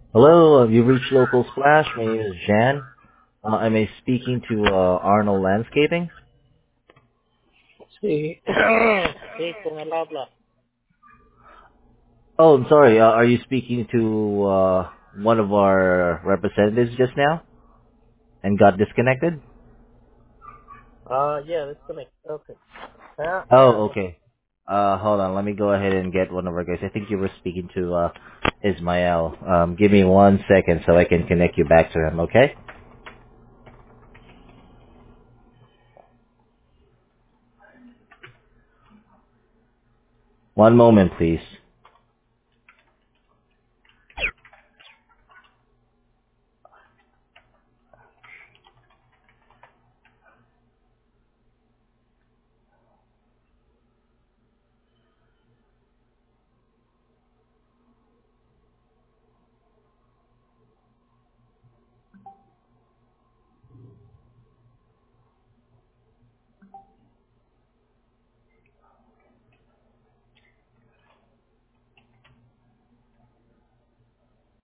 Hello, you've reached Local Splash. My name is Jan. Am I speaking to Arnold Landscaping? Sí, sí, con el habla. Oh, I'm sorry. Are you speaking to one of our representatives just now and got disconnected? Yeah, disconnect. Okay. Yeah, Oh, okay. Hold on. Let me go ahead and get one of our guys. I think you were speaking to Ismael. Give me 1 second so I can connect you back to him. Okay? One moment, please.